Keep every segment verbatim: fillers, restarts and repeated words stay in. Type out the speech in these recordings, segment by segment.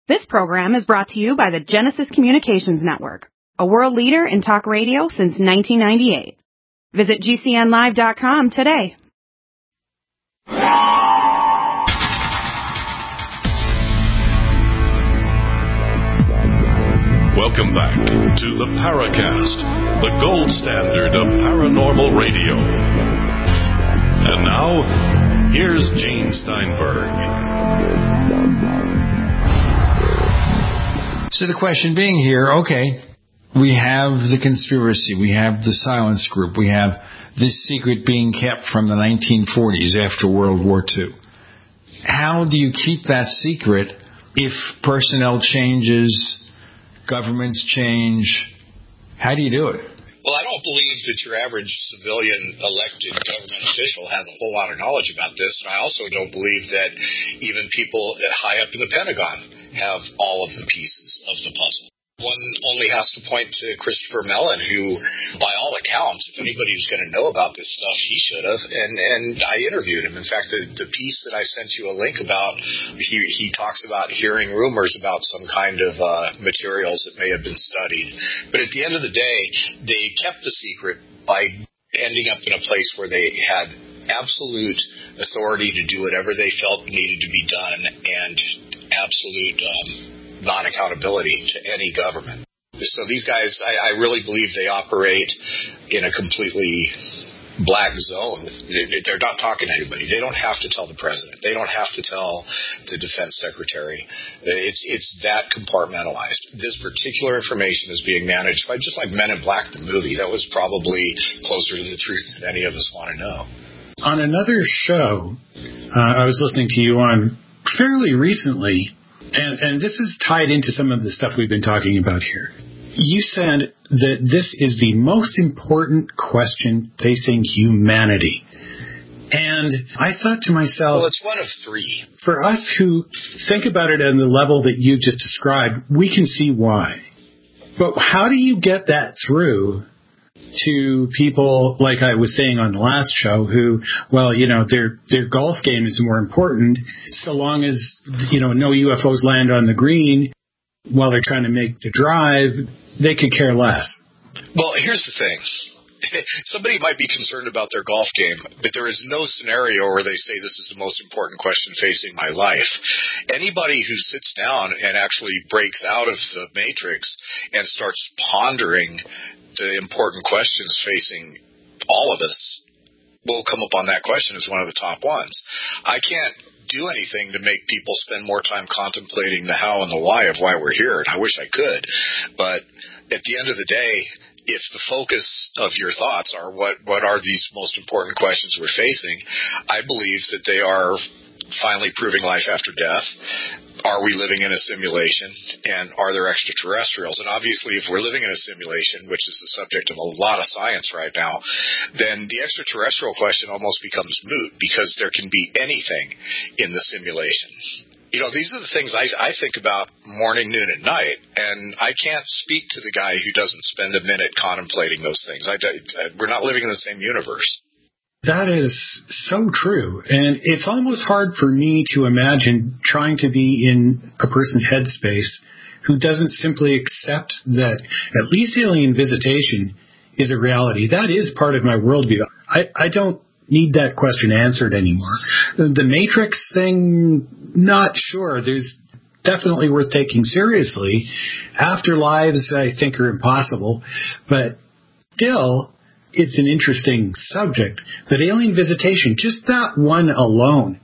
This program is brought to you by the Genesis Communications Network, a world leader in talk radio since nineteen ninety-eight. Visit G C N live dot com today. Welcome back to the Paracast, the gold standard of paranormal radio. And now, here's Gene Steinberg. So the question being here, okay, we have the conspiracy, we have the silence group, we have this secret being kept from the nineteen forties after World War Two. How do you keep that secret if personnel changes, governments change? How do you do it? Well, I don't believe that your average civilian elected government official has a whole lot of knowledge about this, and I also don't believe that even people high up in the Pentagon have all of the pieces of the puzzle. One only has to point to Christopher Mellon, who, by all accounts, if anybody was going to know about this stuff, he should have. And, and I interviewed him. In fact, the, the piece that I sent you a link about, he, he talks about hearing rumors about some kind of uh, materials that may have been studied. But at the end of the day, they kept the secret by ending up in a place where they had absolute authority to do whatever they felt needed to be done and absolute um, non-accountability to any government. So these guys, I, I really believe they operate in a completely black zone. They're not talking to anybody. They don't have to tell the president. They don't have to tell the defense secretary. It's it's that compartmentalized. This particular information is being managed by just like Men in Black, the movie. That was probably closer to the truth than any of us want to know. On another show, uh, I was listening to you on fairly recently, and, and this is tied into some of the stuff we've been talking about here. You said that this is the most important question facing humanity. And I thought to myself... Well, it's one of three. For us who think about it on the level that you just described, we can see why. But how do you get that through to people, like I was saying on the last show, who, well, you know, their their golf game is more important, so long as, you know, no U F Os land on the green while they're trying to make the drive, they could care less. Well, here's the thing. Somebody might be concerned about their golf game, but there is no scenario where they say this is the most important question facing my life. Anybody who sits down and actually breaks out of the matrix and starts pondering the important questions facing all of us will come up on that question as one of the top ones. I can't do anything to make people spend more time contemplating the how and the why of why we're here, and I wish I could. But at the end of the day, if the focus of your thoughts are what, what are these most important questions we're facing, I believe that they are finally proving life after death. Are we living in a simulation? And are there extraterrestrials? And obviously, if we're living in a simulation, which is the subject of a lot of science right now, then the extraterrestrial question almost becomes moot because there can be anything in the simulation. You know, these are the things I, I think about morning, noon, and night, and I can't speak to the guy who doesn't spend a minute contemplating those things. I, I, we're not living in the same universe. That is so true. And it's almost hard for me to imagine trying to be in a person's headspace who doesn't simply accept that at least alien visitation is a reality. That is part of my worldview. I, I don't need that question answered anymore. The Matrix thing, not sure. There's definitely worth taking seriously. Afterlives, I think, are impossible. But still, it's an interesting subject. But alien visitation, just that one alone,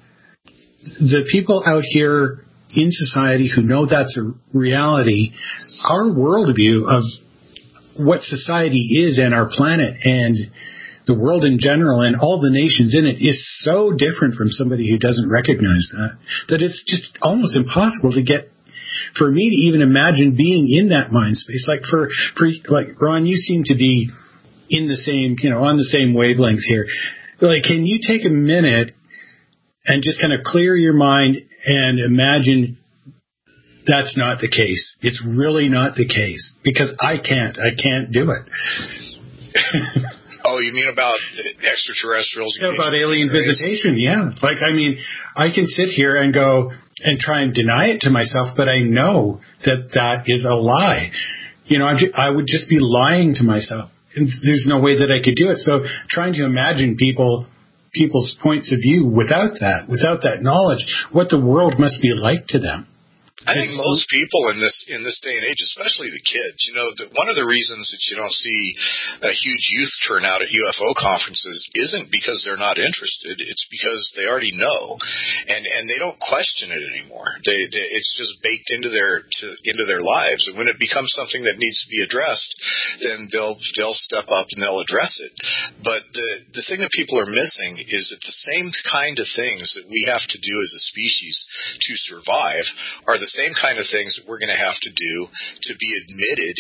the people out here in society who know that's a reality, our worldview of what society is and our planet and the world in general and all the nations in it is so different from somebody who doesn't recognize that, that it's just almost impossible to get, for me to even imagine being in that mind space. Like for, for like Ron, you seem to be in the same, you know, on the same wavelength here. Like, can you take a minute and just kind of clear your mind and imagine that's not the case? It's really not the case, because I can't. I can't do it. Oh, you mean about extraterrestrials? Yeah, about alien visitation, yeah. Like, I mean, I can sit here and go and try and deny it to myself, but I know that that is a lie. You know, I'm just, I would just be lying to myself. And there's no way that I could do it. So trying to imagine people, people's points of view without that, without that knowledge, what the world must be like to them. I think most people in this in this day and age, especially the kids, you know, the, one of the reasons that you don't see a huge youth turnout at U F O conferences isn't because they're not interested. It's because they already know, and and they don't question it anymore. They, they it's just baked into their to, into their lives, and when it becomes something that needs to be addressed, then they'll they'll step up and they'll address it. But the the thing that people are missing is that the same kind of things that we have to do as a species to survive are the same kind of things that we're going to have to do to be admitted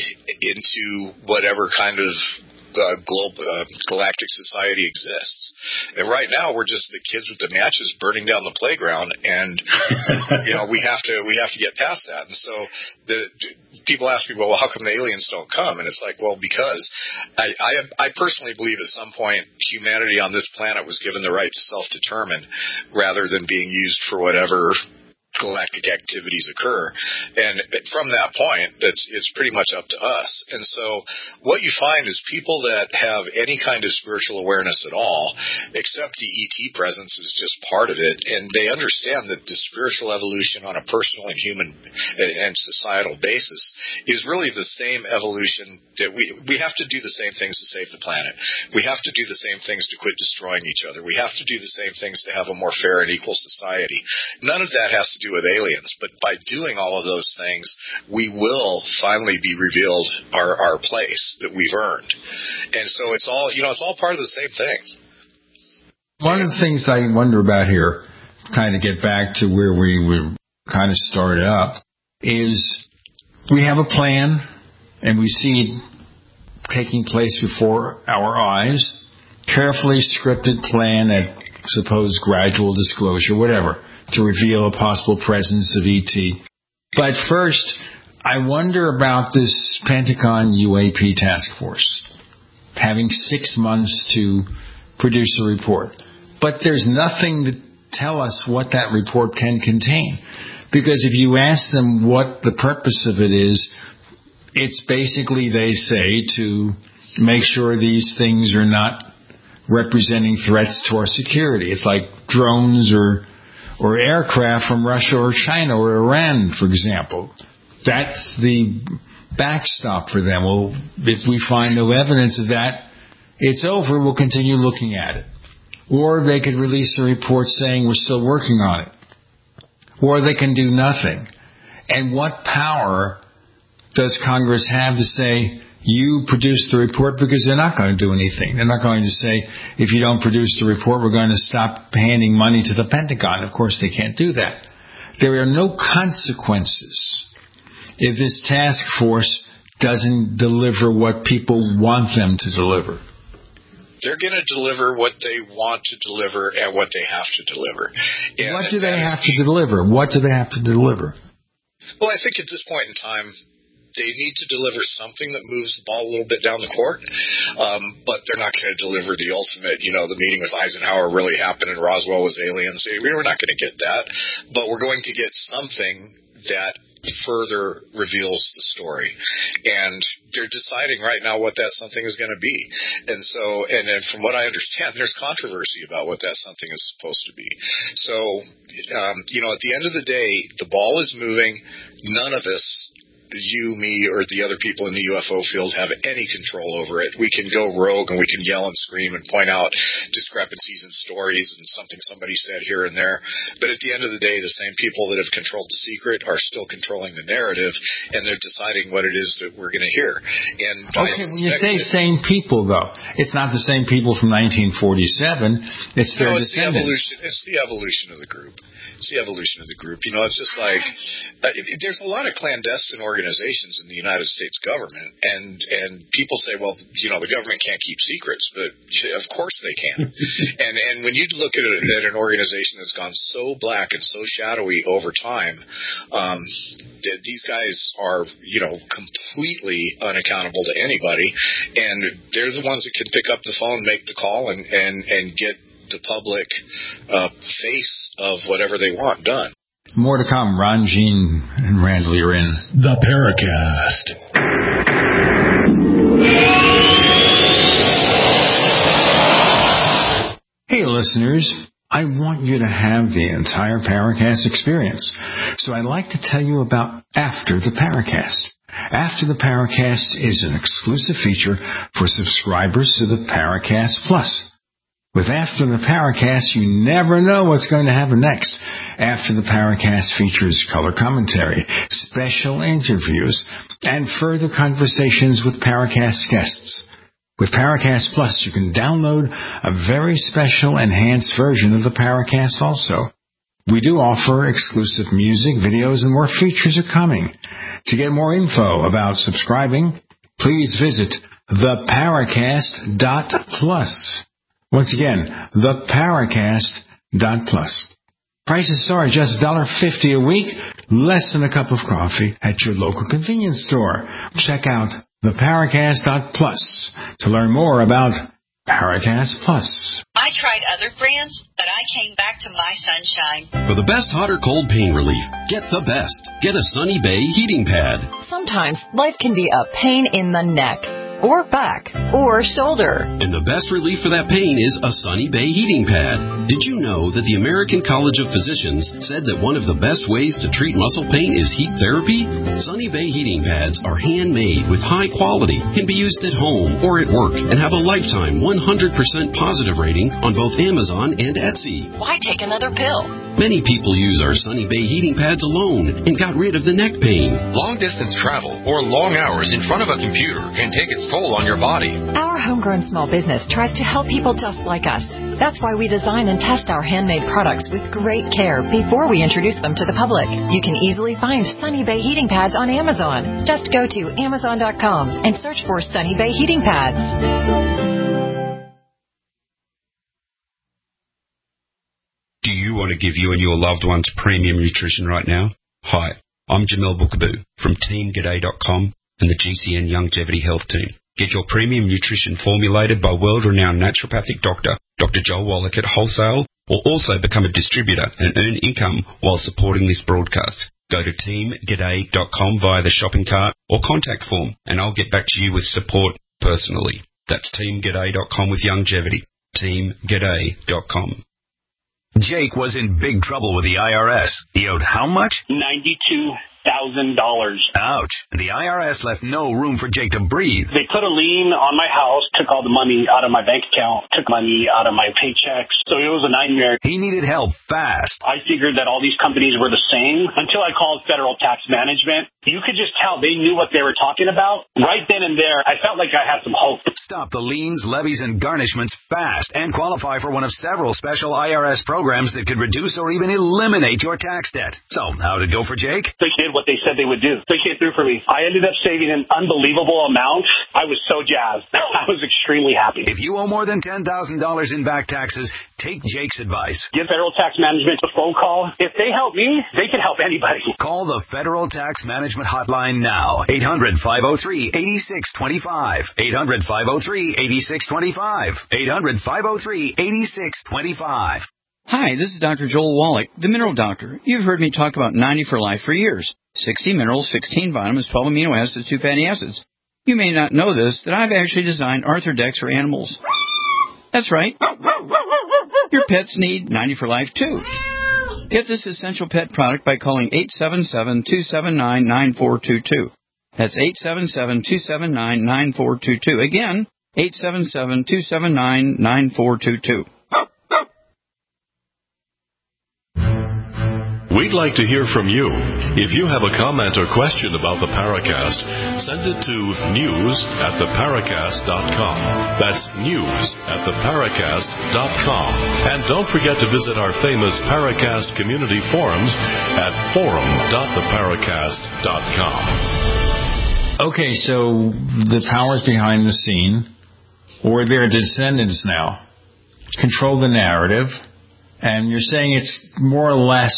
into whatever kind of uh, global uh, galactic society exists. And right now we're just the kids with the matches burning down the playground, and you know we have to we have to get past that. And so the people ask me, well, how come the aliens don't come? And it's like, well, because I, I I personally believe at some point humanity on this planet was given the right to self-determine rather than being used for whatever galactic activities occur, and from that point, that's it's pretty much up to us. And so, what you find is people that have any kind of spiritual awareness at all, except the E T presence is just part of it, and they understand that the spiritual evolution on a personal and human and societal basis is really the same evolution that we we have to do the same things to save the planet. We have to do the same things to quit destroying each other. We have to do the same things to have a more fair and equal society. None of that has to do with aliens, but by doing all of those things, we will finally be revealed our, our place that we've earned. And so it's all, you know, it's all part of the same thing. One of the things I wonder about here, kind of get back to where we were kind of started up, is we have a plan and we see it taking place before our eyes, carefully scripted plan at suppose gradual disclosure, whatever, to reveal a possible presence of E T. But first, I wonder about this Pentagon U A P task force having six months to produce a report. But there's nothing to tell us what that report can contain. Because if you ask them what the purpose of it is, it's basically, they say, to make sure these things are not representing threats to our security. It's like drones or or aircraft from Russia or China or Iran, for example. That's the backstop for them. Well, if we find no evidence of that, it's over. We'll continue looking at it. Or they could release a report saying we're still working on it. Or they can do nothing. And what power does Congress have to say, you produce the report? Because they're not going to do anything. They're not going to say, if you don't produce the report, we're going to stop handing money to the Pentagon. Of course, they can't do that. There are no consequences if this task force doesn't deliver what people want them to deliver. They're going to deliver what they want to deliver and what they have to deliver. And what do they have to deliver? What do they have to deliver? Well, I think at this point in time, they need to deliver something that moves the ball a little bit down the court, um, but they're not going to deliver the ultimate, you know, the meeting with Eisenhower really happened and Roswell was aliens. We're not going to get that, but we're going to get something that further reveals the story. And they're deciding right now what that something is going to be. And so, and then from what I understand, there's controversy about what that something is supposed to be. So, um, you know, at the end of the day, the ball is moving. None of us, you, me, or the other people in the U F O field have any control over it. We can go rogue and we can yell and scream and point out discrepancies in stories and something somebody said here and there. But at the end of the day, the same people that have controlled the secret are still controlling the narrative, and they're deciding what it is that we're going to hear. And okay, when you say same people, though, it's not the same people from nineteen forty-seven. It's their no, it's descendants. The evolution, it's the evolution of the group. It's the evolution of the group. You know, it's just like uh, it, there's a lot of clandestine organizations in the United States government, and and people say, well, you know, the government can't keep secrets, but of course they can. and and when you look at, a, at an organization that's gone so black and so shadowy over time, um, th- these guys are, you know, completely unaccountable to anybody, and they're the ones that can pick up the phone, make the call, and and and get the public uh, face of whatever they want done. More to come. Ron, Gene, and Randall, you're in the Paracast. Hey, listeners. I want you to have the entire Paracast experience. So I'd like to tell you about After the Paracast. After the Paracast is an exclusive feature for subscribers to the Paracast Plus. With After the Paracast, you never know what's going to happen next. After the Paracast features color commentary, special interviews, and further conversations with Paracast guests. With Paracast Plus, you can download a very special enhanced version of the Paracast also. We do offer exclusive music, videos, and more features are coming. To get more info about subscribing, please visit the paracast dot plus. Once again, the paracast dot plus. Prices are just one dollar fifty a week, less than a cup of coffee at your local convenience store. Check out the paracast dot plus to learn more about Paracast Plus. I tried other brands, but I came back to My Sunshine. For the best hot or cold pain relief, get the best. Get a Sunny Bay heating pad. Sometimes life can be a pain in the neck, or back, or shoulder. And the best relief for that pain is a Sunny Bay heating pad. Did you know that the American College of Physicians said that one of the best ways to treat muscle pain is heat therapy? Sunny Bay heating pads are handmade with high quality, can be used at home or at work, and have a lifetime one hundred percent positive rating on both Amazon and Etsy. Why take another pill? Many people use our Sunny Bay heating pads alone and got rid of the neck pain. Long-distance travel or long hours in front of a computer can take its toll on your body. Our homegrown small business tries to help people just like us. That's why we design and test our handmade products with great care before we introduce them to the public. You can easily find Sunny Bay heating pads on Amazon. Just go to amazon dot com and search for Sunny Bay heating pads. Do you want to give you and your loved ones premium nutrition right now? Hi, I'm Jamel Bookaboo from team g'day dot com and the G C N Longevity Health Team. Get your premium nutrition formulated by world-renowned naturopathic doctor, Doctor Joel Wallach at wholesale, or also become a distributor and earn income while supporting this broadcast. Go to team g'day dot com via the shopping cart or contact form, and I'll get back to you with support personally. That's team g'day dot com with longevity. team g'day dot com. Jake was in big trouble with the I R S. He owed how much? ninety-two thousand dollars. Ouch. And the I R S left no room for Jake to breathe. They put a lien on my house, took all the money out of my bank account, took money out of my paychecks. So it was a nightmare. He needed help fast. I figured that all these companies were the same until I called Federal Tax Management. You could just tell they knew what they were talking about. Right then and there, I felt like I had some hope. Stop the liens, levies, and garnishments fast and qualify for one of several special I R S programs that could reduce or even eliminate your tax debt. So, how did it go for Jake? They did what they said they would do. They came through for me. I ended up saving an unbelievable amount. I was so jazzed. I was extremely happy. If you owe more than ten thousand dollars in back taxes, take Jake's advice. Give Federal Tax Management a phone call. If they help me, they can help anybody. Call the Federal Tax Management Hotline now. eight hundred, five oh three, eight six two five. eight hundred, five oh three, eight six two five. eight hundred, five oh three, eight six two five. Hi, this is Doctor Joel Wallach, the Mineral Doctor. You've heard me talk about ninety for Life for years. sixty minerals, sixteen vitamins, twelve amino acids, two fatty acids. You may not know this, that I've actually designed Arthrodex for animals. That's right. Your pets need ninety for Life, too. Get this essential pet product by calling eight seven seven, two seven nine, nine four two two. That's eight seven seven, two seven nine, nine four two two. Again, eight seven seven, two seven nine, nine four two two. We we'd like to hear from you. If you have a comment or question about the Paracast, send it to news at the paracast dot com. That's news at the paracast dot com. And don't forget to visit our famous Paracast community forums at forum dot the paracast dot com. Okay, so the powers behind the scene, or their descendants now, control the narrative. And you're saying it's more or less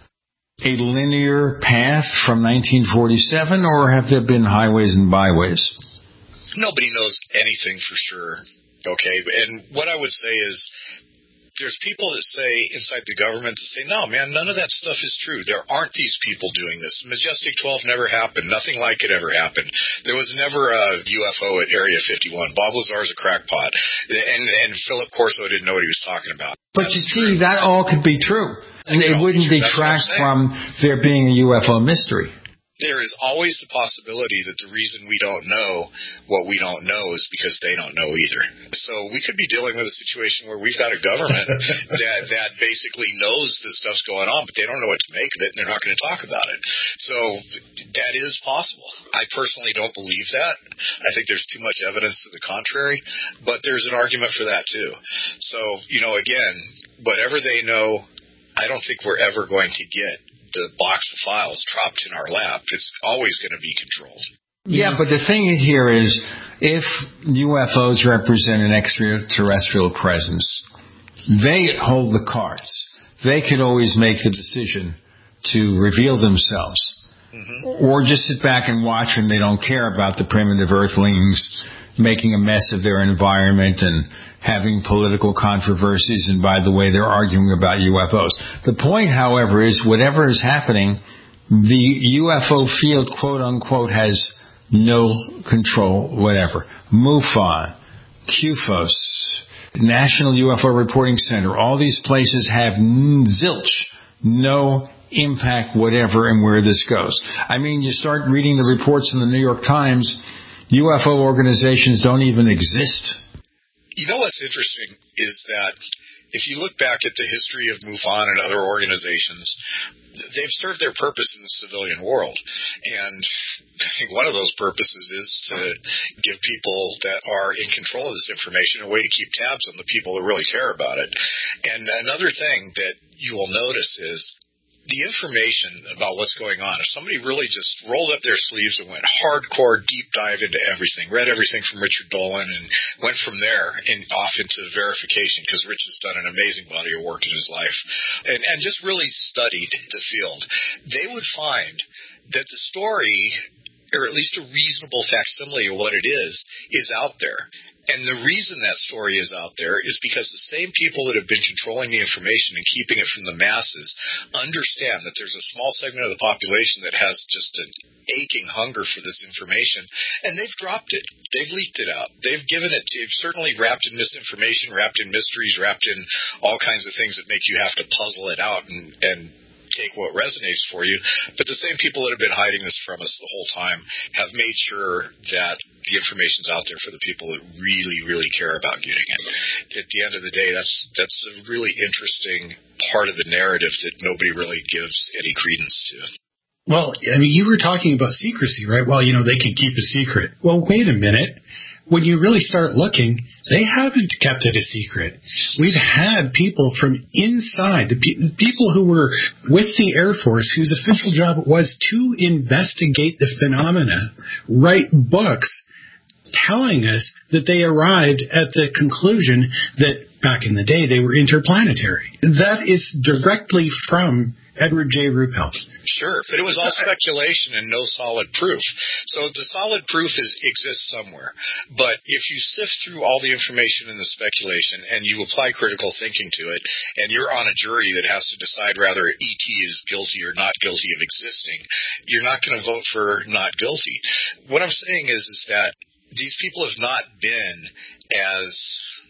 a linear path from nineteen forty-seven, or have there been highways and byways? Nobody knows anything for sure, okay? And what I would say is there's people that say inside the government that say, no, man, none of that stuff is true. There aren't these people doing this. Majestic twelve never happened. Nothing like it ever happened. There was never a U F O at Area fifty-one. Bob Lazar's a crackpot. And, and Philip Corso didn't know what he was talking about. But you see, that all could be true. And it wouldn't detract from there being a U F O mystery. There is always the possibility that the reason we don't know what we don't know is because they don't know either. So we could be dealing with a situation where we've got a government that that basically knows this stuff's going on, but they don't know what to make of it, and they're not going to talk about it. So that is possible. I personally don't believe that. I think there's too much evidence to the contrary, but there's an argument for that too. So, you know, again, whatever they know, I don't think we're ever going to get the box of files dropped in our lap. It's always going to be controlled. Yeah, but the thing here is, if U F Os represent an extraterrestrial presence, they hold the cards. They could always make the decision to reveal themselves. Mm-hmm. Or just sit back and watch and they don't care about the primitive earthlings making a mess of their environment and having political controversies, and by the way, they're arguing about U F Os. The point, however, is whatever is happening, the U F O field, quote unquote, has no control, whatever. MUFON, Q F O S, National U F O Reporting Center, all these places have zilch, no impact whatever in where this goes. I mean, you start reading the reports in the New York Times, U F O organizations don't even exist. You know what's interesting is that if you look back at the history of MUFON and other organizations, they've served their purpose in the civilian world. And I think one of those purposes is to give people that are in control of this information a way to keep tabs on the people that really care about it. And another thing that you will notice is the information about what's going on. If somebody really just rolled up their sleeves and went hardcore deep dive into everything, read everything from Richard Dolan and went from there and off into verification, because Rich has done an amazing body of work in his life, and, and just really studied the field, they would find that the story, or at least a reasonable facsimile of what it is, is out there. And the reason that story is out there is because the same people that have been controlling the information and keeping it from the masses understand that there's a small segment of the population that has just an aching hunger for this information, and they've dropped it. They've leaked it out. They've given it to, they've certainly wrapped in misinformation, wrapped in mysteries, wrapped in all kinds of things that make you have to puzzle it out and, and take what resonates for you. But the same people that have been hiding this from us the whole time have made sure that the information's out there for the people that really, really care about getting it. At the end of the day, that's that's a really interesting part of the narrative that nobody really gives any credence to. Well, I mean, you were talking about secrecy, right? Well, you know, they can keep a secret. Well, wait a minute. When you really start looking, they haven't kept it a secret. We've had people from inside, the pe- people who were with the Air Force, whose official job it was to investigate the phenomena, write books, telling us that they arrived at the conclusion that back in the day they were interplanetary. That is directly from Edward J. Ruppelt. Sure, but it was all speculation and no solid proof. So the solid proof is exists somewhere. But if you sift through all the information and the speculation and you apply critical thinking to it, and you're on a jury that has to decide whether E T is guilty or not guilty of existing, you're not going to vote for not guilty. What I'm saying is, is that these people have not been as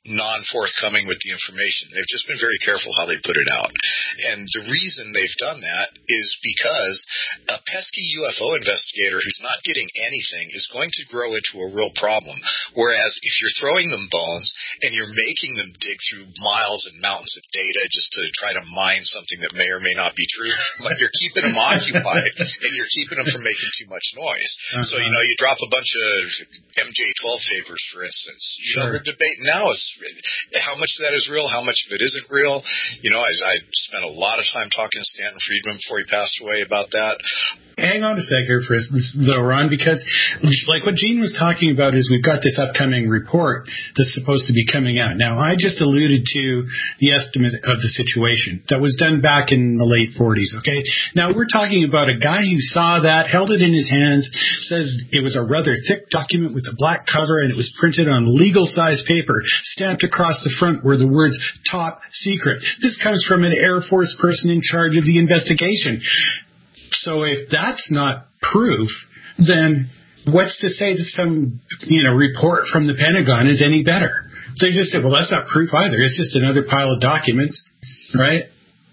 non-forthcoming with the information. They've just been very careful how they put it out. And the reason they've done that is because a pesky U F O investigator who's not getting anything is going to grow into a real problem. Whereas if you're throwing them bones and you're making them dig through miles and mountains of data just to try to mine something that may or may not be true, but you're keeping them occupied and you're keeping them from making too much noise. Uh-huh. So, you know, you drop a bunch of M J twelve papers, for instance. You sure. know, the debate now is how much of that is real, how much of it isn't real. You know, I, I spent a lot of time talking to Stanton Friedman before he passed away about that. Hang on a sec here for though, Ron, because like what Gene was talking about is we've got this upcoming report that's supposed to be coming out. Now, I just alluded to the estimate of the situation that was done back in the late forties, okay? Now, we're talking about a guy who saw that, held it in his hands, says it was a rather thick document with a black cover, and it was printed on legal-size paper, stamped across the front were the words, top secret. This comes from an Air Force person in charge of the investigation. So if that's not proof, then what's to say that some, you know, report from the Pentagon is any better? They just say, well, that's not proof either. It's just another pile of documents, right?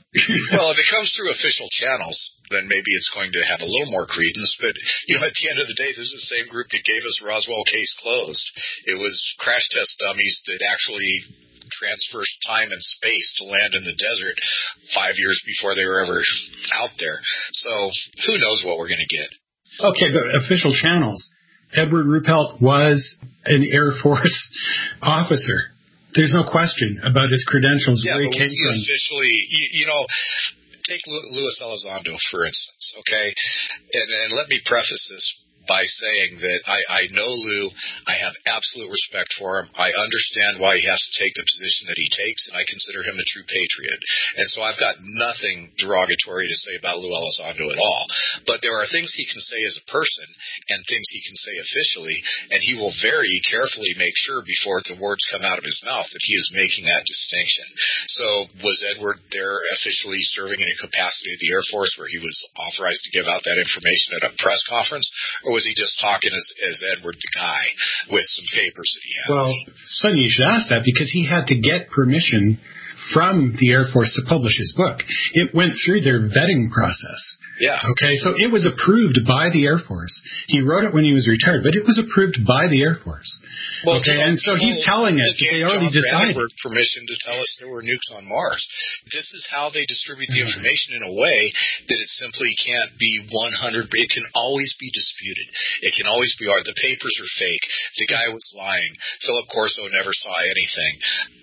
Well, if it comes through official channels, then maybe it's going to have a little more credence. But, you know, at the end of the day, this is the same group that gave us Roswell case closed. It was crash test dummies that actually transversed time and space to land in the desert five years before they were ever out there. So who knows what we're going to get. Okay, but official channels. Edward Ruppelt was an Air Force officer. There's no question about his credentials. Yeah, where but he came was he from. officially, you, you know, take Luis Elizondo, for instance, okay? And, and let me preface this by saying that I, I know Lou, I have absolute respect for him. I understand why he has to take the position that he takes, and I consider him a true patriot. And so I've got nothing derogatory to say about Lou Elizondo at all. But there are things he can say as a person and things he can say officially, and he will very carefully make sure before the words come out of his mouth that he is making that distinction. So was Edward there officially serving in a capacity of the Air Force where he was authorized to give out that information at a press conference? Or was he just talking as, as Edward the guy with some papers that he had? Well, funny you should ask that, because he had to get permission from the Air Force to publish his book. It went through their vetting process. Yeah. Okay, so it was approved by the Air Force. He wrote it when he was retired, but it was approved by the Air Force. Well, okay, and so he's telling us that they already John decided. Brandenburg permission to tell us there were nukes on Mars. This is how they distribute the information in a way that it simply can't be one hundred. It can always be disputed. It can always be argued. The papers are fake. The guy was lying. Philip Corso never saw anything.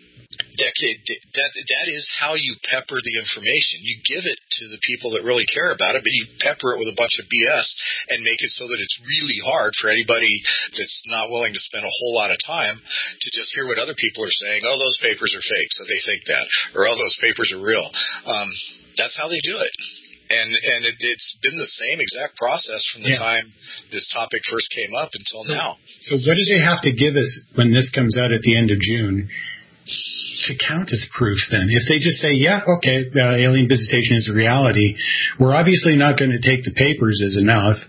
That, that, that is how you pepper the information. You give it to the people that really care about it, but you pepper it with a bunch of B S and make it so that it's really hard for anybody that's not willing to spend a whole lot of time to just hear what other people are saying. Oh, those papers are fake, so they think that. Or, oh, those papers are real. Um, that's how they do it. And and it, it's been the same exact process from the yeah. time this topic first came up until so, now. So what do they have to give us when this comes out at the end of June to count as proof then? If they just say, yeah, okay, uh, alien visitation is a reality, we're obviously not going to take the papers as enough.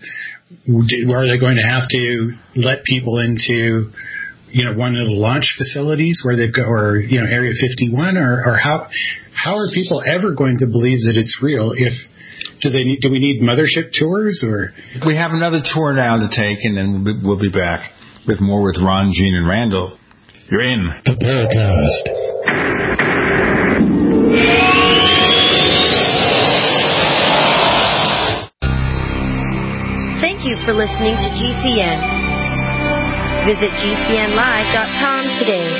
Are they going to have to let people into, you know, one of the launch facilities where they've got, or, you know, Area fifty-one, or, or how how are people ever going to believe that it's real if do they need, do we need mothership tours? Or we have another tour now to take, and then we'll be, we'll be back with more with Ron, Gene, and Randall. You're in the Paracast. Thank you for listening to G C N. Visit G C N live dot com today.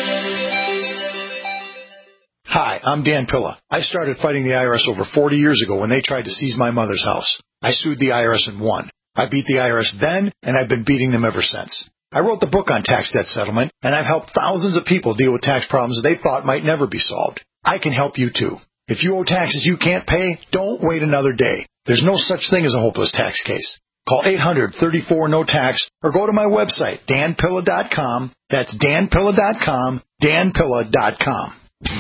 Hi, I'm Dan Pilla. I started fighting the I R S over forty years ago when they tried to seize my mother's house. I sued the I R S and won. I beat the I R S then, and I've been beating them ever since. I wrote the book on tax debt settlement, and I've helped thousands of people deal with tax problems they thought might never be solved. I can help you too. If you owe taxes you can't pay, don't wait another day. There's no such thing as a hopeless tax case. Call eight hundred, thirty-four, no tax or go to my website, dan pilla dot com. That's dan pilla dot com, dan pilla dot com.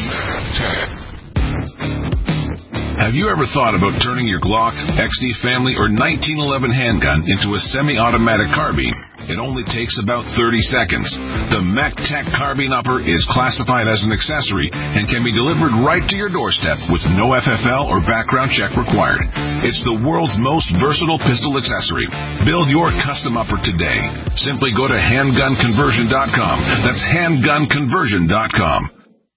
Have you ever thought about turning your Glock, X D Family, or nineteen eleven handgun into a semi-automatic carbine? It only takes about thirty seconds. The MechTech Carbine Upper is classified as an accessory and can be delivered right to your doorstep with no F F L or background check required. It's the world's most versatile pistol accessory. Build your custom upper today. Simply go to handgun conversion dot com. That's handgun conversion dot com.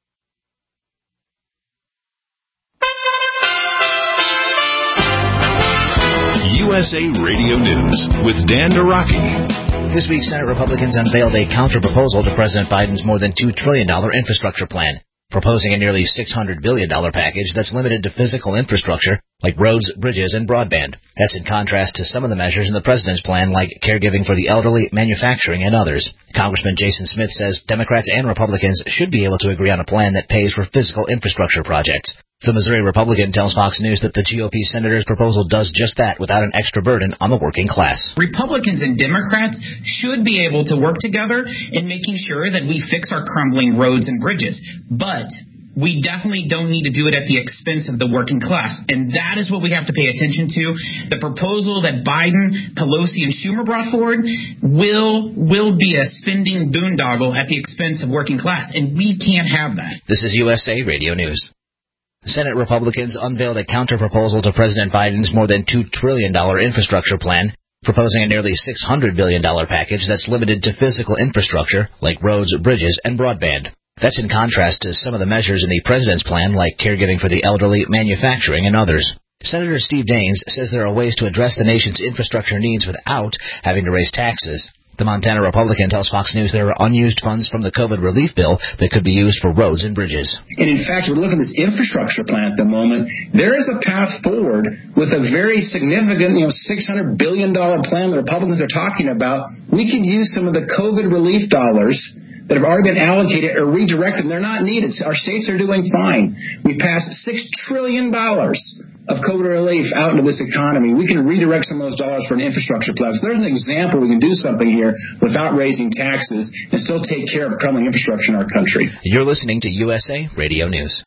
U S A Radio News with Dan Naraki. This week, Senate Republicans unveiled a counter-proposal to President Biden's more than two trillion dollars infrastructure plan, proposing a nearly six hundred billion dollars package that's limited to physical infrastructure like roads, bridges, and broadband. That's in contrast to some of the measures in the president's plan like caregiving for the elderly, manufacturing, and others. Congressman Jason Smith says Democrats and Republicans should be able to agree on a plan that pays for physical infrastructure projects. The Missouri Republican tells Fox News that the G O P senator's proposal does just that without an extra burden on the working class. Republicans and Democrats should be able to work together in making sure that we fix our crumbling roads and bridges. But we definitely don't need to do it at the expense of the working class. And that is what we have to pay attention to. The proposal that Biden, Pelosi, and Schumer brought forward will will be a spending boondoggle at the expense of working class. And we can't have that. This is U S A Radio News. Senate Republicans unveiled a counter-proposal to President Biden's more than two trillion dollars infrastructure plan, proposing a nearly six hundred billion dollars package that's limited to physical infrastructure like roads, bridges, and broadband. That's in contrast to some of the measures in the president's plan like caregiving for the elderly, manufacturing, and others. Senator Steve Daines says there are ways to address the nation's infrastructure needs without having to raise taxes. The Montana Republican tells Fox News there are unused funds from the COVID relief bill that could be used for roads and bridges. And in fact, we're looking at this infrastructure plan at the moment. There is a path forward with a very significant, you know, six hundred billion dollars plan the Republicans are talking about. We could use some of the COVID relief dollars that have already been allocated or redirected. They're not needed. Our states are doing fine. We passed six trillion dollars of COVID relief out into this economy. We can redirect some of those dollars for an infrastructure plan. So there's an example we can do something here without raising taxes and still take care of crumbling infrastructure in our country. You're listening to U S A Radio News.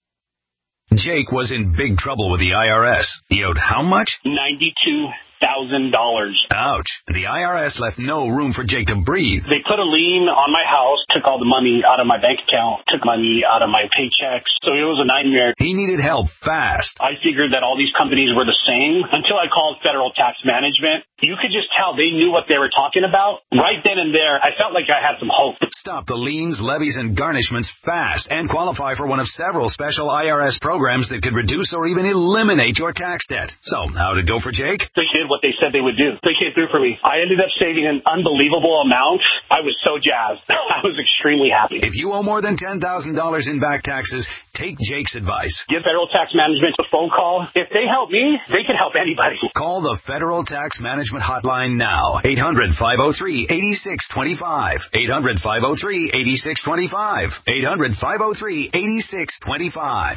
Jake was in big trouble with the I R S. He owed how much? ninety-two thousand dollars. Ouch. The I R S left no room for Jake to breathe. They put a lien on my house, took all the money out of my bank account, took money out of my paychecks. So it was a nightmare. He needed help fast. I figured that all these companies were the same until I called Federal Tax Management. You could just tell they knew what they were talking about. Right then and there, I felt like I had some hope. Stop the liens, levies, and garnishments fast and qualify for one of several special I R S programs that could reduce or even eliminate your tax debt. So, how'd it go for Jake? They did what they said they would do. They came through for me. I ended up saving an unbelievable amount. I was so jazzed. I was extremely happy. If you owe more than ten thousand dollars in back taxes, take Jake's advice. Give Federal Tax Management a phone call. If they help me, they can help anybody. Call the Federal Tax Management Hotline now. eight hundred, five oh three, eight six two five. eight hundred, five oh three, eight six two five. eight hundred, five oh three, eight six two five.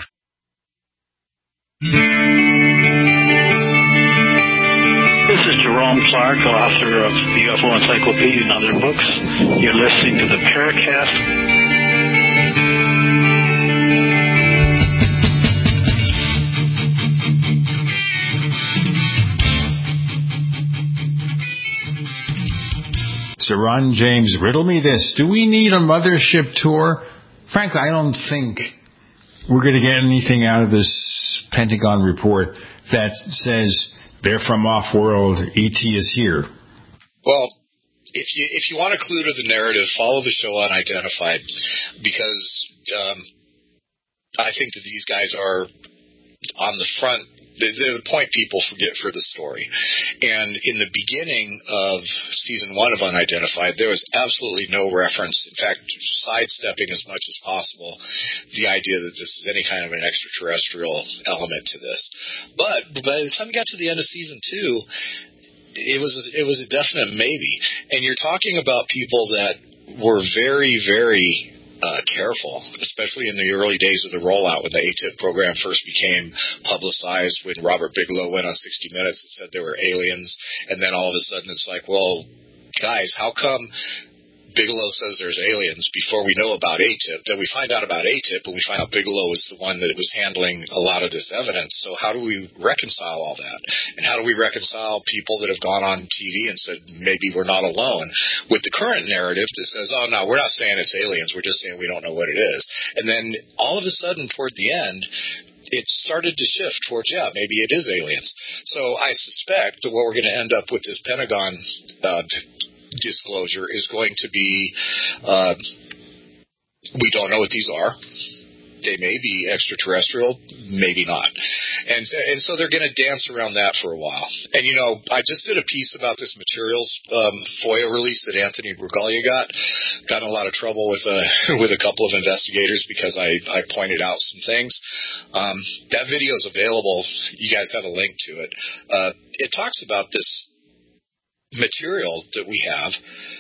This is Jerome Clark, author of the U F O Encyclopedia and other books. You're listening to the Paracast. So Ron James, riddle me this. Do we need a mothership tour? Frankly, I don't think we're going to get anything out of this Pentagon report that says they're from off-world, E T is here. Well, if you if you want a clue to the narrative, follow the show Unidentified, because um, I think that these guys are on the front. They're the point people forget for the story. And in the beginning of season one of Unidentified, there was absolutely no reference, in fact, sidestepping as much as possible the idea that this is any kind of an extraterrestrial element to this. But by the time we got to the end of season two, it was it was a definite maybe. And you're talking about people that were very, very Uh, careful, especially in the early days of the rollout when the A T I P program first became publicized, when Robert Bigelow went on sixty minutes and said there were aliens, and then all of a sudden it's like, well, guys, how come Bigelow says there's aliens before we know about A T I P. Then we find out about A T I P, and we find out Bigelow is the one that was handling a lot of this evidence. So how do we reconcile all that? And how do we reconcile people that have gone on T V and said maybe we're not alone with the current narrative that says, oh, no, we're not saying it's aliens. We're just saying we don't know what it is. And then all of a sudden toward the end, it started to shift towards, yeah, maybe it is aliens. So I suspect that what we're going to end up with this Pentagon uh, disclosure is going to be, uh, we don't know what these are. They may be extraterrestrial, maybe not. And, and so they're going to dance around that for a while. And, you know, I just did a piece about this materials um, FOIA release that Anthony Brugaglia got. Got in a lot of trouble with a, with a couple of investigators because I, I pointed out some things. Um, that video is available. You guys have a link to it. Uh, it talks about this material that we have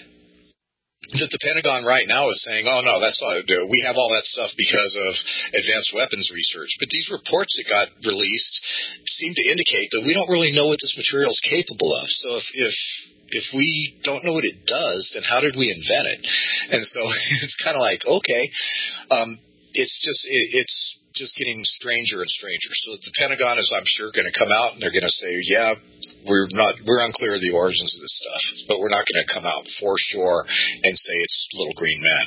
that the Pentagon right now is saying, oh, no, that's all, we have all that stuff because of advanced weapons research. But these reports that got released seem to indicate that we don't really know what this material is capable of. So if, if if we don't know what it does, then how did we invent it? And so it's kind of like, okay, um, it's just it, it's just getting stranger and stranger. So the Pentagon is, I'm sure, going to come out and they're going to say, yeah, we're not we're unclear of the origins of this stuff, but we're not going to come out for sure and say it's little green men.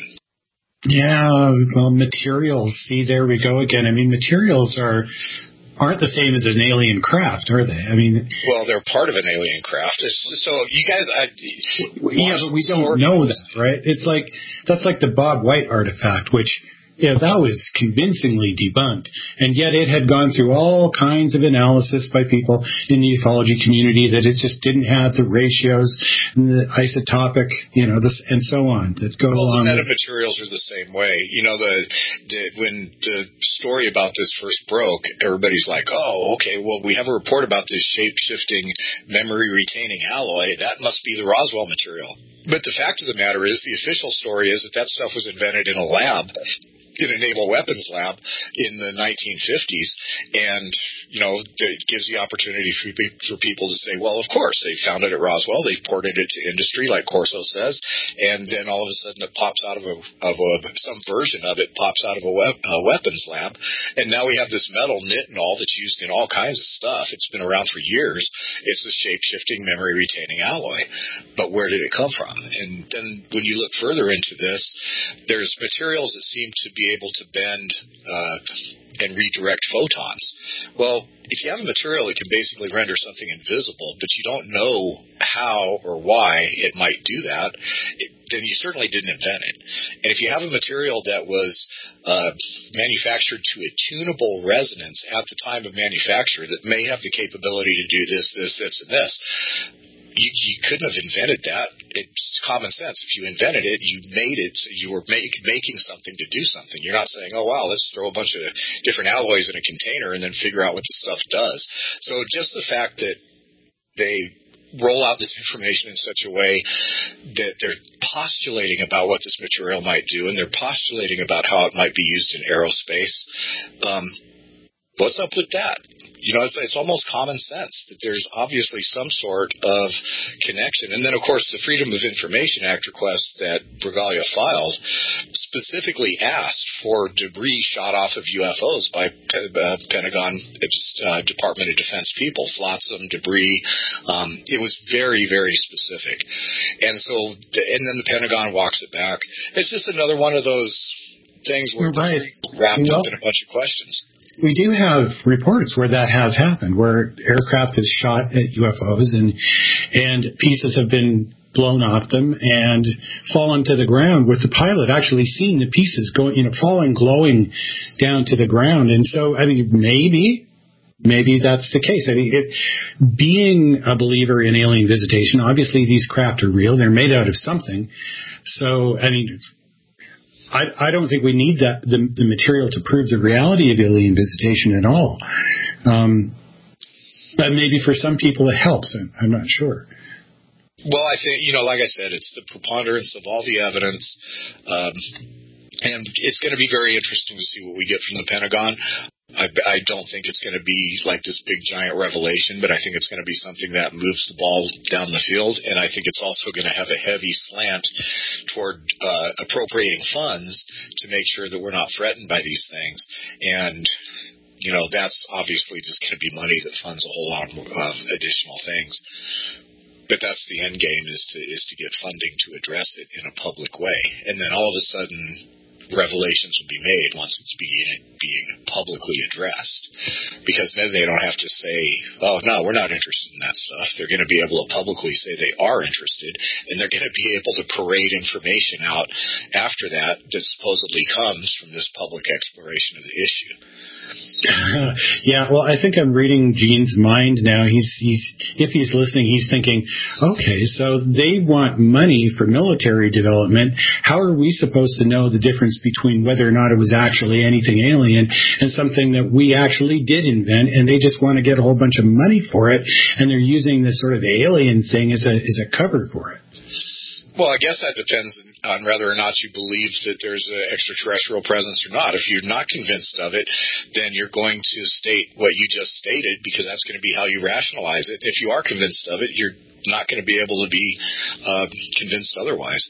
Yeah, well, materials. See, there we go again. I mean, materials are aren't the same as an alien craft, are they? I mean, well, they're part of an alien craft. It's, so you guys, I, yeah, but we don't know that, right? It's like that's like the Bob White artifact, which. Yeah, that was convincingly debunked, and yet it had gone through all kinds of analysis by people in the ufology community that it just didn't have the ratios and the isotopic, you know, this and so on that go well, along. The metamaterials are the same way. You know, the, the when the story about this first broke, everybody's like, "Oh, okay, well, we have a report about this shape-shifting, memory-retaining alloy. That must be the Roswell material." But the fact of the matter is, the official story is that that stuff was invented in a lab. In a naval weapons lab in the nineteen fifties, and you know it gives the opportunity for, for people to say, well, of course they found it at Roswell, they ported it to industry, like Corso says, and then all of a sudden it pops out of a, of a some version of it pops out of a, wep- a weapons lab, and now we have this metal nitinol that's used in all kinds of stuff. It's been around for years. It's a shape-shifting, memory-retaining alloy, but where did it come from? And then when you look further into this, there's materials that seem to be able to bend uh, and redirect photons. Well, if you have a material that can basically render something invisible, but you don't know how or why it might do that, it, then you certainly didn't invent it. And if you have a material that was uh, manufactured to a tunable resonance at the time of manufacture that may have the capability to do this, this, this, and this, You, you couldn't have invented that. It's common sense. If you invented it, you made it. You were make, making something to do something. You're not saying, oh, wow, let's throw a bunch of different alloys in a container and then figure out what the stuff does. So just the fact that they roll out this information in such a way that they're postulating about what this material might do, and they're postulating about how it might be used in aerospace, um, what's up with that? You know, it's, it's almost common sense that there's obviously some sort of connection. And then, of course, the Freedom of Information Act request that Brugaglia filed specifically asked for debris shot off of U F Os by uh, Pentagon uh, Department of Defense people, flotsam, debris. Um, it was very, very specific. And so, the, and then the Pentagon walks it back. It's just another one of those things where right. it's wrapped well, up in a bunch of questions. We do have reports where that has happened, where aircraft is shot at U F Os and and pieces have been blown off them and fallen to the ground with the pilot actually seeing the pieces going, you know, falling, glowing down to the ground. And so, I mean, maybe, maybe that's the case. I mean, it, being a believer in alien visitation, obviously these craft are real. They're made out of something. So, I mean, I, I don't think we need that the, the material to prove the reality of alien visitation at all. Um, but maybe for some people it helps. I'm, I'm not sure. Well, I think, you know, like I said, it's the preponderance of all the evidence. Um, And it's going to be very interesting to see what we get from the Pentagon. I, I don't think it's going to be like this big giant revelation, but I think it's going to be something that moves the ball down the field, and I think it's also going to have a heavy slant toward uh, appropriating funds to make sure that we're not threatened by these things. And, you know, that's obviously just going to be money that funds a whole lot of additional things. But that's the end game, is to is to get funding to address it in a public way. And then all of a sudden, revelations will be made once it's being, being publicly addressed. Because then they don't have to say, oh, no, we're not interested in that stuff. They're going to be able to publicly say they are interested, and they're going to be able to parade information out after that that supposedly comes from this public exploration of the issue. Yeah, well, I think I'm reading Gene's mind now. He's, he's, if he's listening, he's thinking, okay, so they want money for military development. How are we supposed to know the difference between whether or not it was actually anything alien and something that we actually did invent, and they just want to get a whole bunch of money for it, and they're using this sort of alien thing as a, as a cover for it? Well, I guess that depends on whether or not you believe that there's an extraterrestrial presence or not. If you're not convinced of it, then you're going to state what you just stated, because that's going to be how you rationalize it. If you are convinced of it, you're not going to be able to be uh, convinced otherwise.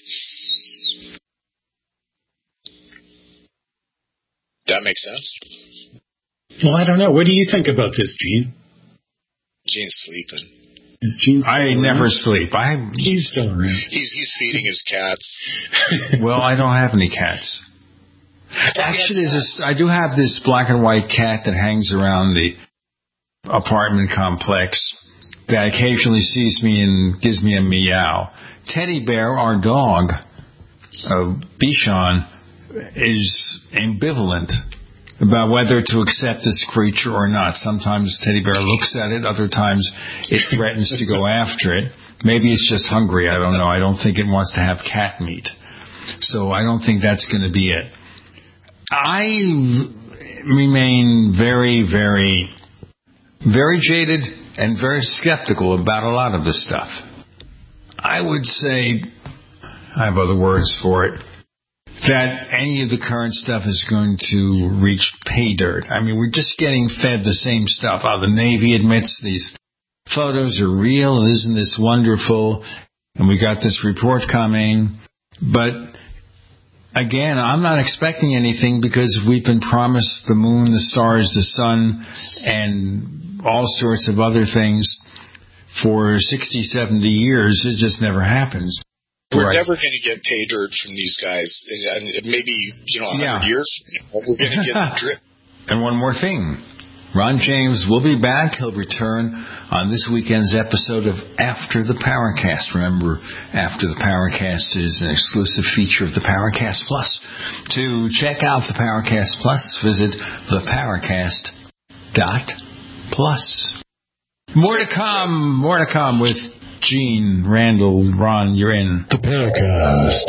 That makes sense? Well, I don't know. What do you think about this, Gene? Gene's sleeping. Is Gene still I around? never sleep. I He's still around. He's he's feeding his cats. Well, I don't have any cats. Actually, there's a, I do have this black and white cat that hangs around the apartment complex that occasionally sees me and gives me a meow. Teddy Bear, our dog, uh, Bichon, is ambivalent about whether to accept this creature or not. Sometimes Teddy Bear looks at it, other times it threatens to go after it. Maybe it's just hungry, I don't know. I don't think it wants to have cat meat. So I don't think that's going to be it. I remain very, very, very jaded and very skeptical about a lot of this stuff. I would say, I have other words for it, that any of the current stuff is going to reach pay dirt. I mean, we're just getting fed the same stuff. Oh, the Navy admits these photos are real. Isn't this wonderful? And we got this report coming. But again, I'm not expecting anything, because we've been promised the moon, the stars, the sun, and all sorts of other things for sixty, seventy years. It just never happens. We're Right. never going to get pay dirt from these guys. And maybe, you know, a hundred Yeah. years from now, we're going to get drip. And one more thing. Ron James will be back. He'll return on this weekend's episode of After the Paracast. Remember, After the Paracast is an exclusive feature of the Paracast Plus. To check out the Paracast Plus, visit the paracast dot plus. More to come. More to come with Gene, Randall, Ron, you're in The Paracast.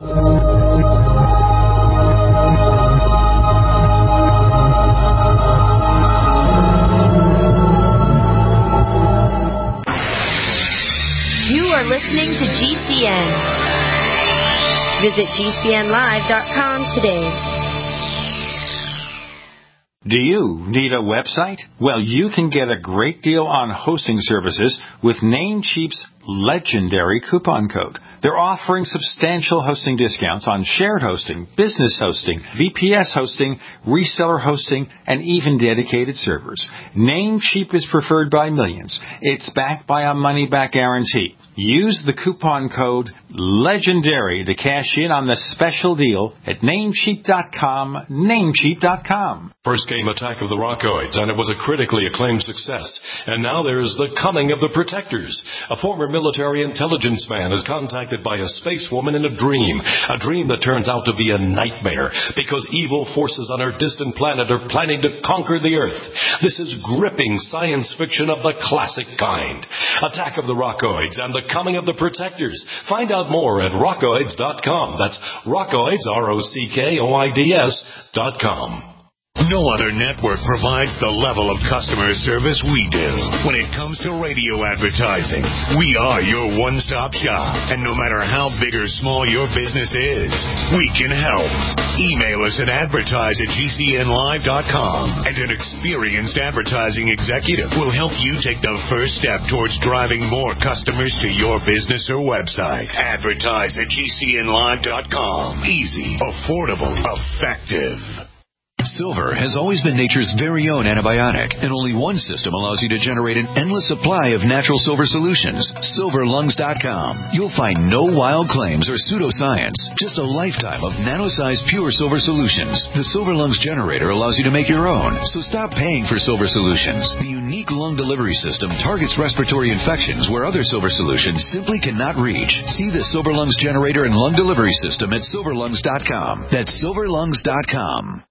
You are listening to G C N. Visit G C N live dot com today. Do you need a website? Well, you can get a great deal on hosting services with Namecheap's legendary coupon code. They're offering substantial hosting discounts on shared hosting, business hosting, V P S hosting, reseller hosting, and even dedicated servers. Namecheap is preferred by millions. It's backed by a money-back guarantee. Use the coupon code LEGENDARY to cash in on the special deal at namecheap dot com, namecheap dot com. First came Attack of the Rockoids, and it was a critically acclaimed success. And now there's The Coming of the Protectors. A former military intelligence man is contacted by a space woman in a dream, a dream that turns out to be a nightmare because evil forces on her distant planet are planning to conquer the Earth. This is gripping science fiction of the classic kind. Attack of the Rockoids and The Coming of the Protectors. Find out more at rockoids dot com. That's Rockoids, R O C K O I D S dot com. No other network provides the level of customer service we do. When it comes to radio advertising, we are your one-stop shop. And no matter how big or small your business is, we can help. Email us at advertise at G C N live dot com, and an experienced advertising executive will help you take the first step towards driving more customers to your business or website. Advertise at G C N live dot com. Easy, affordable, effective. Silver has always been nature's very own antibiotic, and only one system allows you to generate an endless supply of natural silver solutions. silver lungs dot com. You'll find no wild claims or pseudoscience, just a lifetime of nano-sized pure silver solutions. The Silver Lungs generator allows you to make your own, so stop paying for silver solutions. The unique lung delivery system targets respiratory infections where other silver solutions simply cannot reach. See the Silver Lungs generator and lung delivery system at silver lungs dot com. That's silver lungs dot com.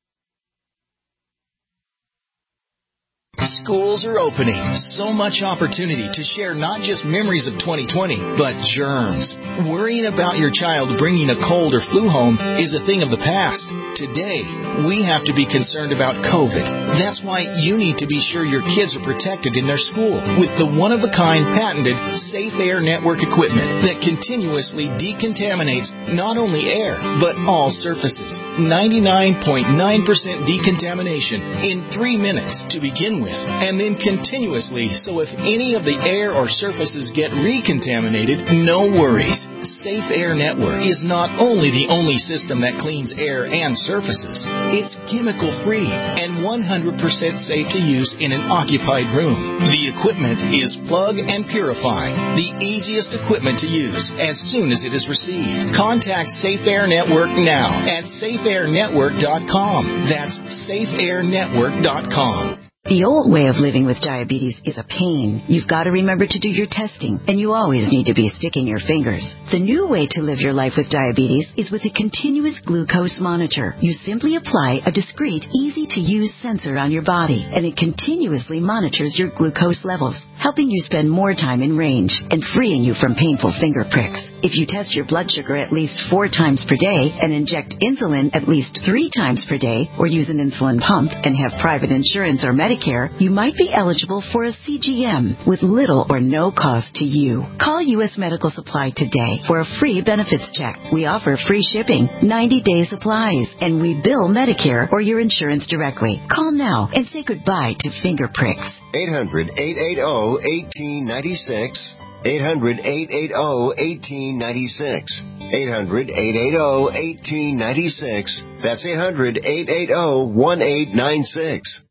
Schools are opening. So much opportunity to share not just memories of twenty twenty, but germs. Worrying about your child bringing a cold or flu home is a thing of the past. Today, we have to be concerned about COVID. That's why you need to be sure your kids are protected in their school with the one-of-a-kind patented Safe Air Network equipment that continuously decontaminates not only air, but all surfaces. ninety-nine point nine percent decontamination in three minutes to begin with, and then continuously, so if any of the air or surfaces get recontaminated, no worries. Safe Air Network is not only the only system that cleans air and surfaces, it's chemical-free and one hundred percent safe to use in an occupied room. The equipment is plug and purify, the easiest equipment to use as soon as it is received. Contact Safe Air Network now at safe air network dot com. That's safe air network dot com. The old way of living with diabetes is a pain. You've got to remember to do your testing, and you always need to be sticking your fingers. The new way to live your life with diabetes is with a continuous glucose monitor. You simply apply a discreet, easy-to-use sensor on your body, and it continuously monitors your glucose levels, helping you spend more time in range and freeing you from painful finger pricks. If you test your blood sugar at least four times per day and inject insulin at least three times per day, or use an insulin pump and have private insurance or Medicare, you might be eligible for a C G M with little or no cost to you. Call U S Medical Supply today for a free benefits check. We offer free shipping, ninety-day supplies, and we bill Medicare or your insurance directly. Call now and say goodbye to finger pricks. eight hundred, eight eight zero, one eight nine six. eight hundred, eight eight zero, one eight nine six. eight hundred, eight eight zero, one eight nine six. That's eight hundred, eight eight zero, one eight nine six.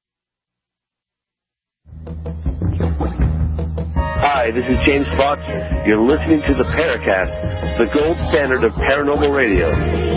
Hi, this is James Fox. You're listening to the Paracast, the gold standard of paranormal radio.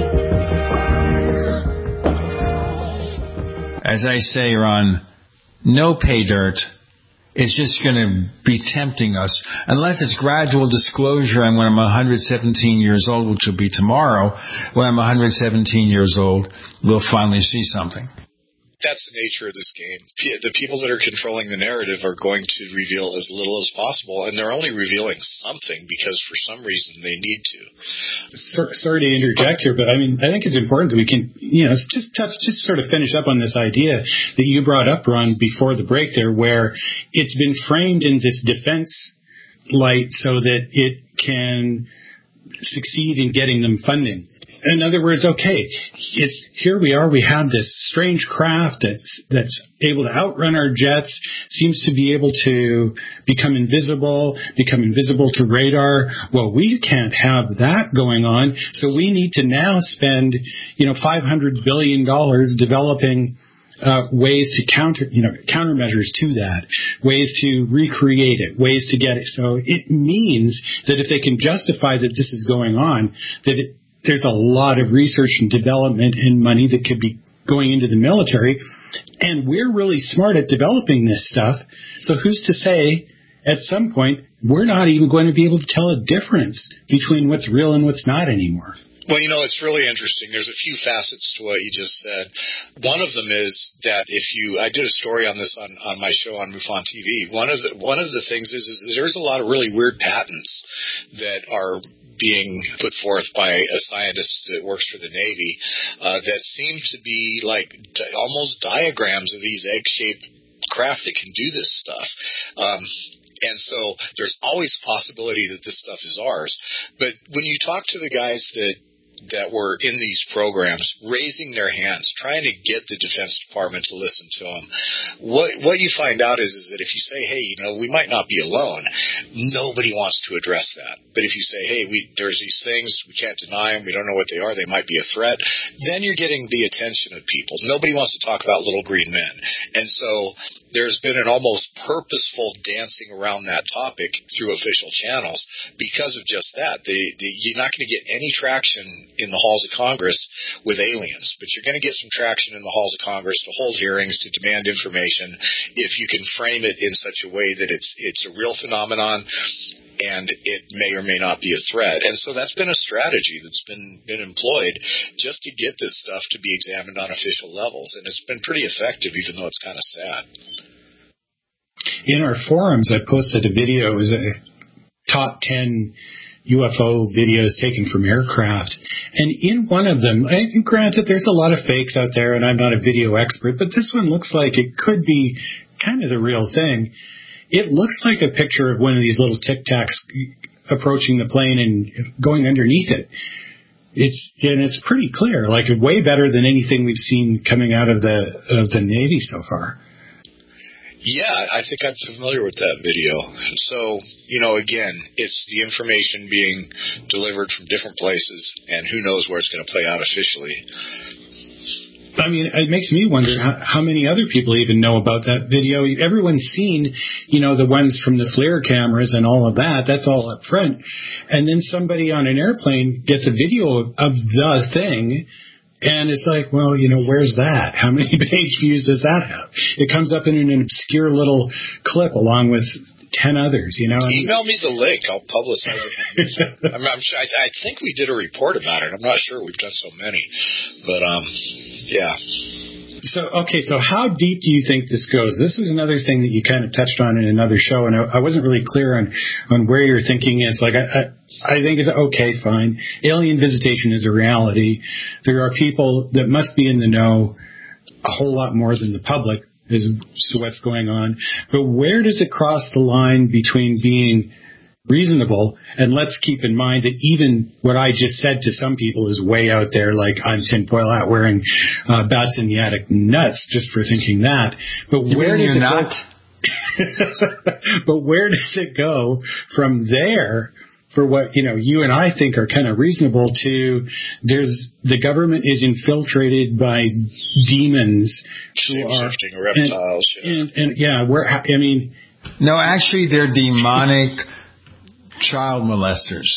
As I say, Ron, no pay dirt. It's just going to be tempting us, unless it's gradual disclosure. And when I'm one hundred seventeen years old, which will be tomorrow, when I'm one hundred seventeen years old, we'll finally see something. That's the nature of this game. The people that are controlling the narrative are going to reveal as little as possible, and they're only revealing something because for some reason they need to. Sorry to interject here, but I mean, I think it's important that we can, you know, just touch, just sort of finish up on this idea that you brought up, Ron, before the break there, where it's been framed in this defense light so that it can succeed in getting them funding. In other words, okay, it's, here we are, we have this strange craft that's, that's able to outrun our jets, seems to be able to become invisible, become invisible to radar. Well, we can't have that going on, so we need to now spend, you know, five hundred billion dollars developing Uh, ways to counter, you know, countermeasures to that, ways to recreate it, ways to get it. So it means that if they can justify that this is going on, that it, there's a lot of research and development and money that could be going into the military. And we're really smart at developing this stuff. So who's to say at some point we're not even going to be able to tell a difference between what's real and what's not anymore? Well, you know, it's really interesting. There's a few facets to what you just said. One of them is that if you, I did a story on this on, on my show on MUFON T V. One of the, one of the things is, is there's a lot of really weird patents that are being put forth by a scientist that works for the Navy uh, that seem to be like di- almost diagrams of these egg-shaped craft that can do this stuff. Um, and so there's always a possibility that this stuff is ours. But when you talk to the guys that that were in these programs, raising their hands, trying to get the Defense Department to listen to them, what what you find out is, is that if you say, hey, you know, we might not be alone, nobody wants to address that. But if you say, hey, we there's these things, we can't deny them, we don't know what they are, they might be a threat, then you're getting the attention of people. Nobody wants to talk about little green men. And so there's been an almost purposeful dancing around that topic through official channels because of just that. The, the, you're not going to get any traction in the halls of Congress with aliens, but you're going to get some traction in the halls of Congress to hold hearings, to demand information, if you can frame it in such a way that it's it's a real phenomenon and it may or may not be a threat. And so that's been a strategy that's been, been employed just to get this stuff to be examined on official levels. And it's been pretty effective, even though it's kind of sad. In our forums, I posted a video. It was a top ten U F O videos taken from aircraft. And in one of them, and granted, there's a lot of fakes out there, and I'm not a video expert, but this one looks like it could be kind of the real thing. It looks like a picture of one of these little Tic Tacs approaching the plane and going underneath it. It's and it's pretty clear, like way better than anything we've seen coming out of the of the Navy so far. Yeah, I think I'm familiar with that video. So, you know, again, it's the information being delivered from different places, and who knows where it's going to play out officially. I mean, it makes me wonder how, how many other people even know about that video. Everyone's seen, you know, the ones from the FLIR cameras and all of that. That's all up front. And then somebody on an airplane gets a video of, of the thing, and it's like, well, you know, where's that? How many page views does that have? It comes up in an obscure little clip along with ten others, you know. Email me the link. I'll publicize it. I'm, I'm sure, I, I think we did a report about it. I'm not sure. We've done so many. But, um, yeah. So, okay, so how deep do you think this goes? This is another thing that you kind of touched on in another show, and I, I wasn't really clear on, on where your thinking is. Like, I, I, I think it's okay, fine. Alien visitation is a reality. There are people that must be in the know a whole lot more than the public as to what's going on. But where does it cross the line between being reasonable, and let's keep in mind that even what I just said to some people is way out there, like I'm tinfoil hat wearing uh, bats in the attic nuts just for thinking that. But you where does it not? go? But where does it go from there for what, you know, you and I think are kind of reasonable to there's the government is infiltrated by demons who are shifting reptiles. And, and, and yeah, where I mean, no, actually they're demonic child molesters.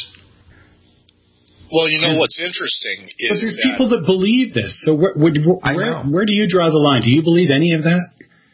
Well, you know what's interesting is but there's that people that believe this. So where, where, where, where do you draw the line? Do you believe any of that?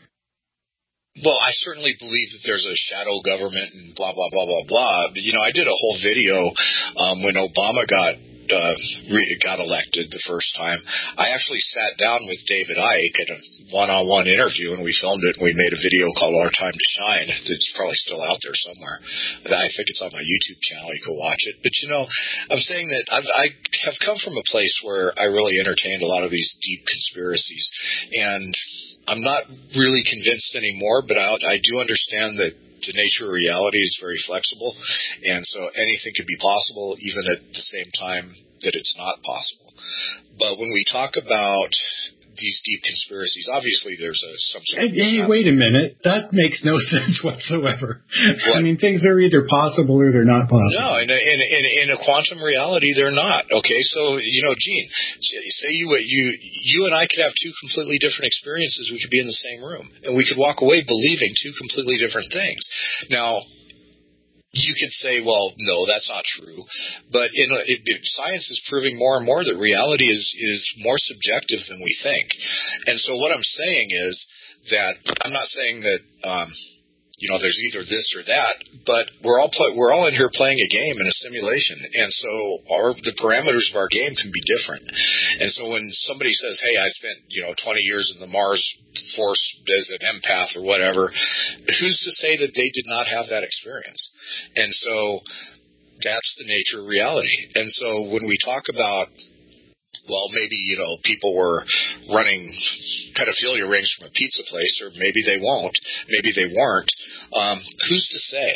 Well, I certainly believe that there's a shadow government and blah, blah, blah, blah, blah. But, you know, I did a whole video um, when Obama got uh, re- got elected the first time. I actually sat down with David Icke at a one-on-one interview, and we filmed it, and we made a video called Our Time to Shine. It's probably still out there somewhere. I think it's on my YouTube channel. You can watch it. But, you know, I'm saying that I've, I have come from a place where I really entertained a lot of these deep conspiracies. And I'm not really convinced anymore, but I, I do understand that the nature of reality is very flexible, and so anything could be possible, even at the same time that it's not possible. But when we talk about these deep conspiracies, obviously there's a some sort of... Hey, hey wait a minute. That makes no sense whatsoever. What? I mean, things are either possible or they're not possible. No, in a, in, in, in a quantum reality, they're not. Okay, so, you know, Gene, say you, you, you and I could have two completely different experiences. We could be in the same room, and we could walk away believing two completely different things. Now, you could say, well, no, that's not true. But in a, it, it, science is proving more and more that reality is, is more subjective than we think. And so what I'm saying is that I'm not saying that, um, you know, there's either this or that, but we're all play, we're all in here playing a game in a simulation. And so our, the parameters of our game can be different. And so when somebody says, hey, I spent, you know, twenty years in the Mars Force as an empath or whatever, who's to say that they did not have that experience? And so that's the nature of reality. And so when we talk about, well, maybe, you know, people were running pedophilia rings from a pizza place, or maybe they won't, maybe they weren't, um, who's to say?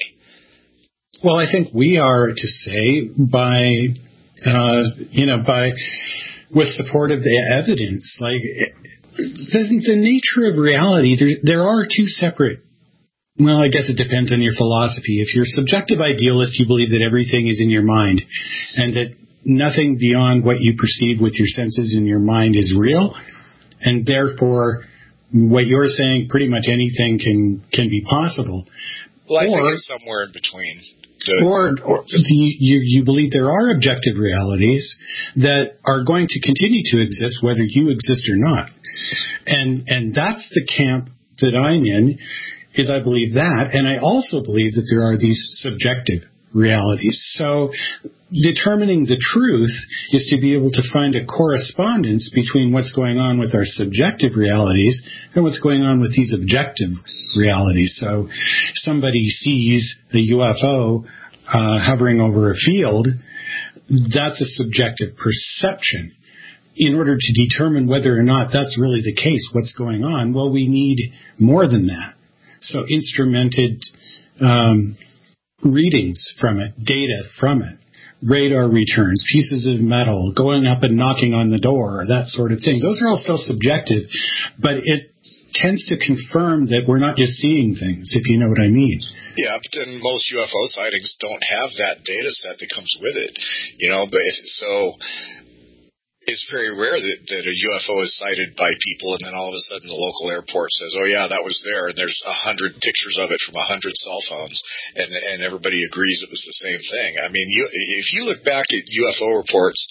Well, I think we are to say by, uh, you know, by, with support of the evidence, like, the, the nature of reality, there, there are two separate. Well, I guess it depends on your philosophy. If you're a subjective idealist, you believe that everything is in your mind and that nothing beyond what you perceive with your senses in your mind is real, and therefore what you're saying, pretty much anything can, can be possible. Well, I or, think it's somewhere in between. The, or or you, you, you believe there are objective realities that are going to continue to exist whether you exist or not. And and that's the camp that I'm in, is I believe that, and I also believe that there are these subjective realities. So determining the truth is to be able to find a correspondence between what's going on with our subjective realities and what's going on with these objective realities. So somebody sees a U F O uh, hovering over a field, that's a subjective perception. In order to determine whether or not that's really the case, what's going on, well, we need more than that. So instrumented um, readings from it, data from it, radar returns, pieces of metal, going up and knocking on the door, that sort of thing. Those are all still subjective, but it tends to confirm that we're not just seeing things, if you know what I mean. Yeah, but then most U F O sightings don't have that data set that comes with it, you know, but so it's very rare that, that a U F O is sighted by people and then all of a sudden the local airport says, oh yeah, that was there, and there's a hundred pictures of it from a hundred cell phones, and, and everybody agrees it was the same thing. I mean, you, if you look back at U F O reports,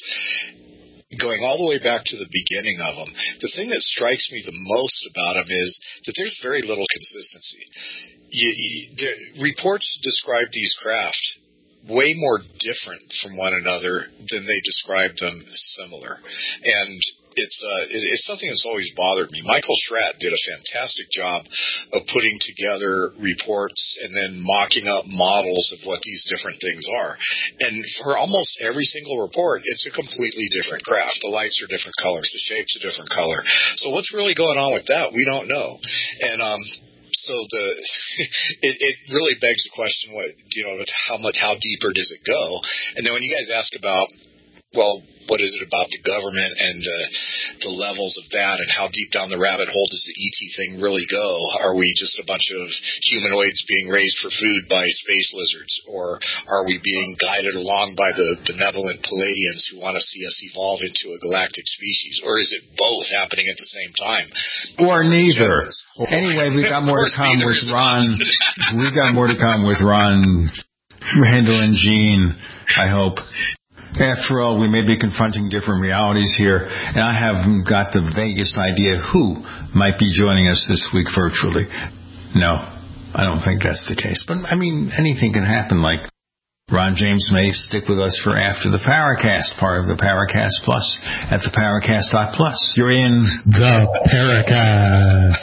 going all the way back to the beginning of them, the thing that strikes me the most about them is that there's very little consistency. You, you, the, reports describe these craft way more different from one another than they describe them similar. And it's uh, it's something that's always bothered me. Michael Schratt did a fantastic job of putting together reports and then mocking up models of what these different things are. And for almost every single report, it's a completely different craft. The lights are different colors. The shape's a different color. So what's really going on with that? We don't know. And um So the it, it really begs the question, what you know, how much, how deeper does it go? And then when you guys ask about, well, what is it about the government and the, the levels of that, and how deep down the rabbit hole does the E T thing really go? Are we just a bunch of humanoids being raised for food by space lizards, or are we being guided along by the benevolent Palladians who want to see us evolve into a galactic species, or is it both happening at the same time? Or neither. Anyway, we got more to come with Ron. We got more to come with Ron, Randall, and Gene, I hope. After all, we may be confronting different realities here, and I haven't got the vaguest idea who might be joining us this week virtually. No, I don't think that's the case. But, I mean, anything can happen, like Ron James may stick with us for After the Paracast, part of the Paracast Plus at the Paracast dot plus. You're in the Paracast.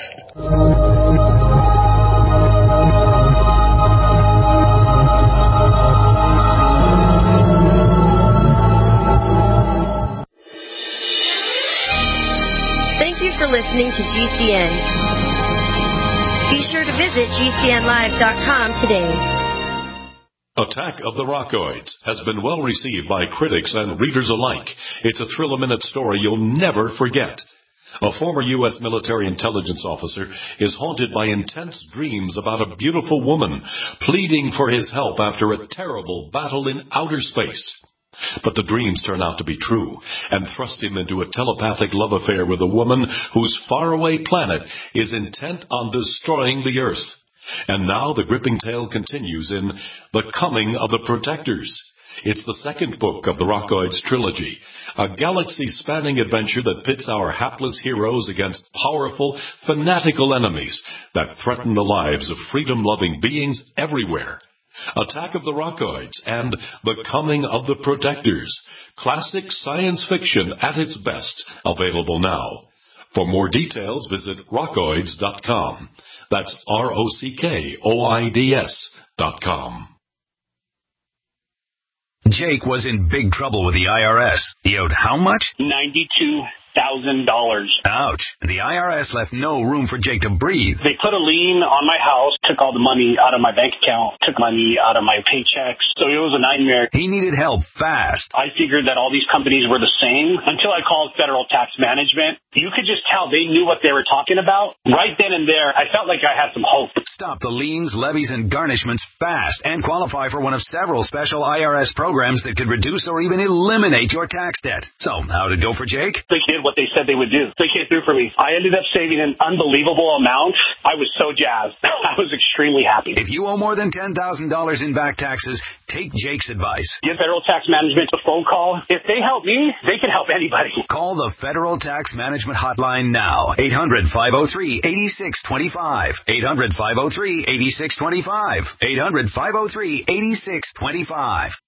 Thank you for listening to G C N. Be sure to visit G C N live dot com today. Attack of the Rockoids has been well received by critics and readers alike. It's a thrill-a-minute story you'll never forget. A former U S military intelligence officer is haunted by intense dreams about a beautiful woman pleading for his help after a terrible battle in outer space. But the dreams turn out to be true and thrust him into a telepathic love affair with a woman whose faraway planet is intent on destroying the Earth. And now the gripping tale continues in The Coming of the Protectors. It's the second book of the Rockoids trilogy, a galaxy-spanning adventure that pits our hapless heroes against powerful, fanatical enemies that threaten the lives of freedom-loving beings everywhere. Attack of the Rockoids and The Coming of the Protectors. Classic science fiction at its best. Available now. For more details, visit rockoids dot com. That's R O C K O I D S dot com. Jake was in big trouble with the I R S. He owed how much? ninety-two thousand dollars. Ouch. And the I R S left no room for Jake to breathe. They put a lien on my house, took all the money out of my bank account, took money out of my paychecks. So it was a nightmare. He needed help fast. I figured that all these companies were the same until I called Federal Tax Management. You could just tell they knew what they were talking about. Right then and there, I felt like I had some hope. Stop the liens, levies, and garnishments fast and qualify for one of several special I R S programs that could reduce or even eliminate your tax debt. So, how'd it go for Jake? They did what they said they would do. They came through for me. I ended up saving an unbelievable amount. I was so jazzed. I was extremely happy. If you owe more than ten thousand dollars in back taxes, take Jake's advice. Give Federal Tax Management a phone call. If they help me, they can help anybody. Call the Federal Tax Management Hotline now. eight hundred, five oh three, eight six two five. eight hundred, five oh three, eight six two five. eight hundred, five oh three, eight six two five.